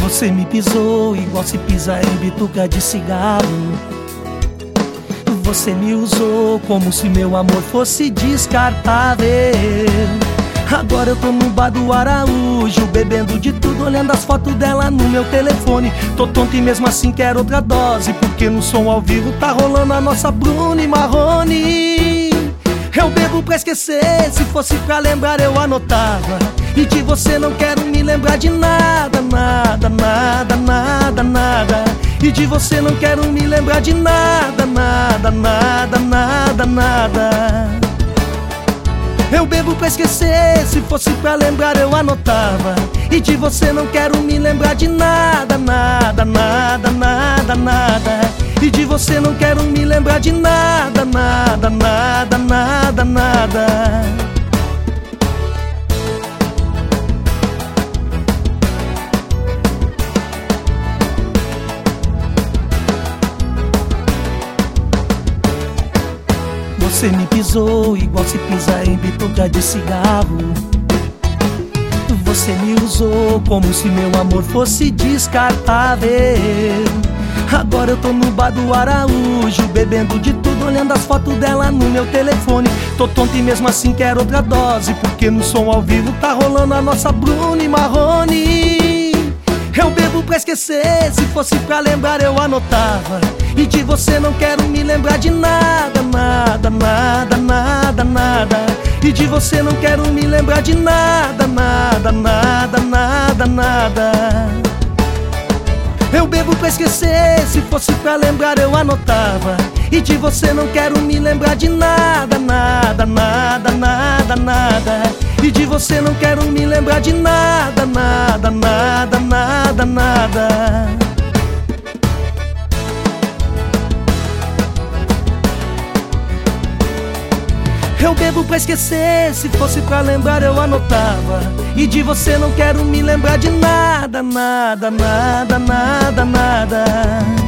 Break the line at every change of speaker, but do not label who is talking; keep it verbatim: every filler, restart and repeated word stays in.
Você me pisou igual se pisa em bituca de cigarro. Você me usou como se meu amor fosse descartável. Agora eu tô no bar do Araújo, bebendo de tudo, olhando as fotos dela no meu telefone. Tô tonto e mesmo assim quero outra dose, porque no som ao vivo tá rolando a nossa Bruna e Marrone. Eu bebo pra esquecer, se fosse pra lembrar eu anotava. E de você não quero me lembrar de nada, nada, nada, nada, nada. E de você não quero me lembrar de nada, nada, nada, nada, nada. Eu bebo pra esquecer, se fosse pra lembrar eu anotava. E de você não quero me lembrar de nada, nada, nada, nada, nada. E de você não quero me lembrar de nada, nada, nada, nada, nada. Você me pisou igual se pisa em bituca de cigarro. Você me usou como se meu amor fosse descartável. Agora eu tô no bar do Araújo, bebendo de tudo, olhando as fotos dela no meu telefone. Tô tonto e mesmo assim quero outra dose, porque no som ao vivo tá rolando a nossa Bruna e Marrone. Eu bebo pra esquecer, se fosse pra lembrar eu anotava. E de você não quero me lembrar de nada, nada, nada, nada, nada. E de você não quero me lembrar de nada, nada, nada, nada, nada. Eu bebo pra esquecer, se fosse pra lembrar eu anotava. E de você não quero me lembrar de nada, nada, nada, nada, nada. E de você não quero me lembrar de nada, nada, nada, nada, nada. Eu bebo pra esquecer, se fosse pra lembrar eu anotava. E de você não quero me lembrar de nada, nada, nada, nada, nada.